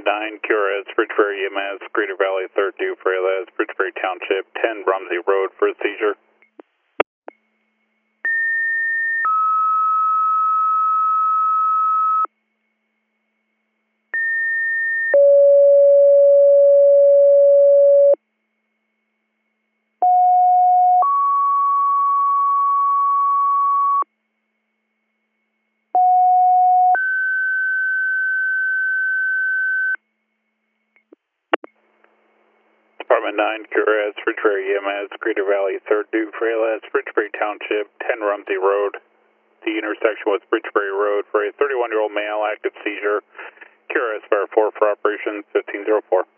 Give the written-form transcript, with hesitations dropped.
9, QRS, Bridgebury EMS, Greater Valley, 3rd due for ALS, Bridgebury Township, 10 Rumsey Road for a seizure. Department 9, QRS, Bridgebury EMS, Greater Valley, 3rd due for ALS, Bridgebury Township, 10 Rumsey Road. The intersection with Bridgebury Road for a 31-year-old male, active seizure. QRS Fire 4 for operations 1504.